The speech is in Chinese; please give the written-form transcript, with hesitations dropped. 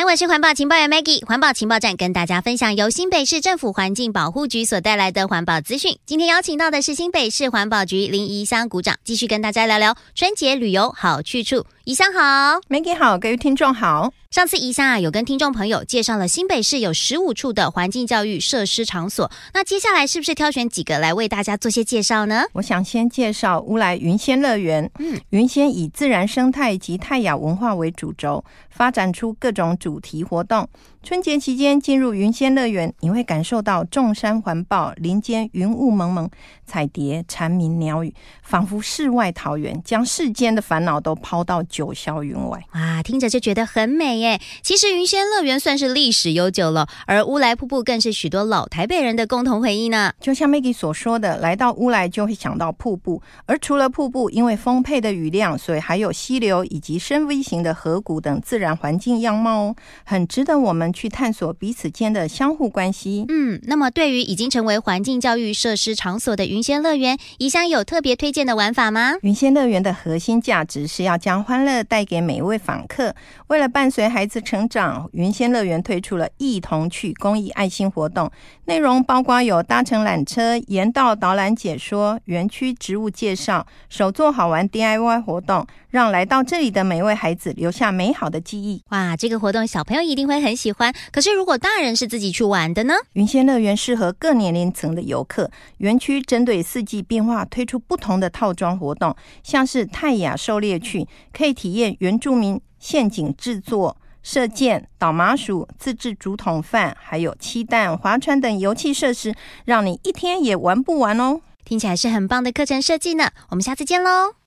我是环保情报员 Maggie， 环保情报站跟大家分享由新北市政府环境保护局所带来的环保资讯。今天邀请到的是新北市环保局林宜香股长，继续跟大家聊聊春节旅游好去处。宜香好。 Maggie 好，各位听众好。 上次宜香有跟听众朋友介绍了新北市有15处的环境教育设施场所，那接下来是不是挑选几个来为大家做些介绍呢？ 我想先介绍乌来云仙乐园。云仙以自然生态及泰雅文化为主轴，发展出各种主题活动。春节期间进入云仙乐园，你会感受到众山环抱，林间云雾蒙蒙，彩蝶蝉鸣鸟语，仿佛世外桃源，将世间的烦恼都抛到九霄云外。 哇，听着就觉得很美耶。其实云仙乐园算是历史悠久了，而乌来瀑布更是许多老台北人的共同回忆呢。 就像 Maggie 所说的，来到乌来就会想到瀑布，而除了瀑布，因为丰沛的雨量，所以还有溪流以及深 V 型的河谷等自然环境样貌哦，很值得我们去探索彼此间的相互关系。 那么对于已经成为环境教育设施场所的云仙乐园，宜香有特别推荐的玩法吗？ 云仙乐园的核心价值是要将欢乐带给每一位访客。为了伴随孩子成长，云仙乐园推出了一同去公益爱心活动，内容包括有搭乘缆车、沿道导览解说、园区植物介绍、手作好玩 DIY 活动，让来到这里的每一位孩子留下美好的记忆。 哇，这个活动小朋友一定会很喜欢，可是如果大人是自己去玩的呢？ 云仙乐园适合各年龄层的游客，园区针对四季变化推出不同的套装活动，像是泰雅狩猎区，可以体验原住民陷阱制作、射箭、倒麻薯、自制竹筒饭，还有漆弹、划船等游憩设施，让你一天也玩不完哦。 听起来是很棒的课程设计呢。我们下次见喽。